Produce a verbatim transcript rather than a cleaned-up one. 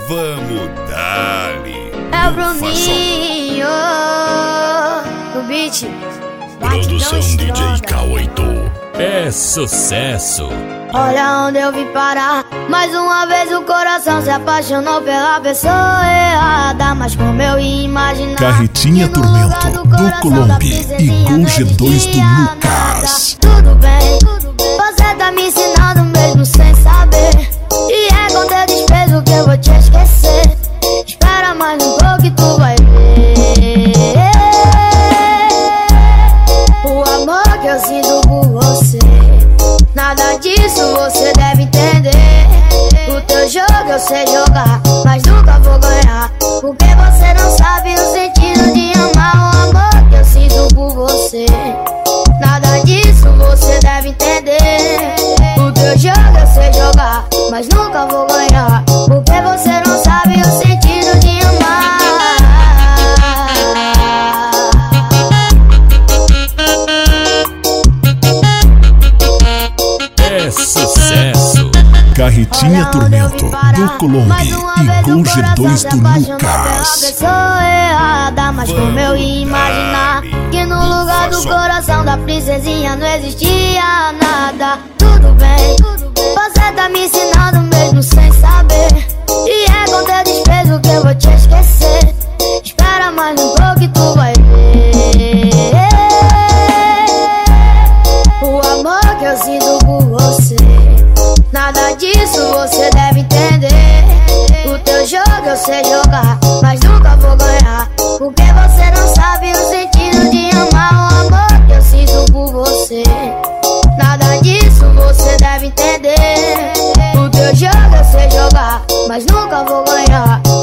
Vamos dar-lhe. É o Bruninho do beat. Produção D J K oito. É sucesso. Olha onde eu vim parar. Mais uma vez o coração se apaixonou pela pessoa errada. Mas como eu ia imaginar Carretinha Tormento do Colombi e Gol G dois do Lucas. Tudo bem, você tá me ensinando mesmo sem saber. E é com teu desprezo que eu vou te esquecer. Espera mais um pouco e tu vai ver o amor que eu sinto por você. Nada disso você deve entender. O teu jogo eu sei jogar, mas nunca vou ganhar. Porque você não sabe o sentido de amar. O amor que eu sinto por você. Nada disso você deve entender. O teu jogo eu sei jogar, mas nunca vou ganhar. Porque você não sabe o sentido de amar. É sucesso. Carretinha Tormento do Colombi e Gol G dois do Lucas. Pessoa errada, mas como eu ia imaginar que no lugar do coração da princesinha não existia nada. Tudo bem, você tá me ensinando mesmo sem saber. E é com teu desprezo que eu vou te esquecer. Espera mais um pouco e tu vai ver o amor que eu sinto por você. Nada disso você deve entender. O teu jogo eu sei jogar, mas nunca vou ganhar. Porque você não sabe o sentido de amar. O amor que eu sinto por você. Nada disso você deve entender. O teu jogo eu sei jogar, mas nunca vou ganhar.